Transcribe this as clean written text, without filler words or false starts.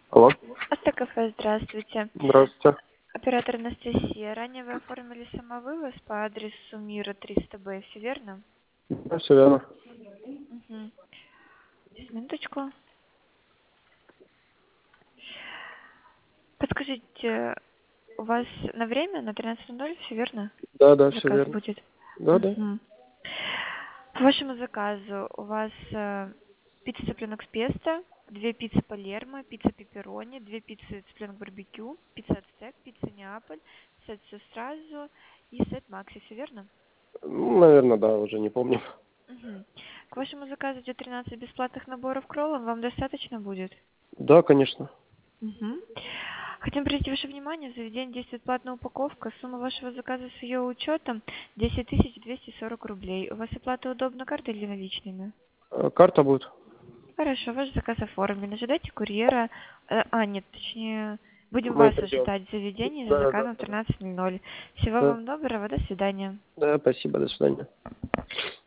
Алло. Автокафе, здравствуйте. Здравствуйте. Оператор Анастасия. Ранее вы оформили самовывоз по адресу Мира 300Б, все верно? Да, все верно. Угу. Сейчас, минуточку. Подскажите, у вас на время, на 13:00, все верно? Да, да, все Заказ верно. будет? Да, да. Угу. По вашему заказу у вас пицца цыпленок с песто, 2 пиццы Палермо, пицца пепперони, 2 пиццы цыпленок барбекю, пицца ацтек, пицца Неаполь, сет все сразу и сет Макси, все верно? Ну, наверное, да, уже не помню. Мгм. К вашему заказу идет 13 бесплатных наборов кроллов. Вам достаточно будет? Да, конечно. Мгм. Хотим привлечь ваше внимание, в заведении действует платная упаковка. Сумма вашего заказа с ее учетом 10 240 рублей. У вас оплата удобна картой или наличными? Карта будет? Хорошо, ваш заказ оформлен. Ожидайте курьера. Нет, точнее, будем Мы вас придем. ожидать в заведении за Да, да, заказом в да. 13:00. Всего Да, вам доброго, до свидания. да, спасибо, до свидания.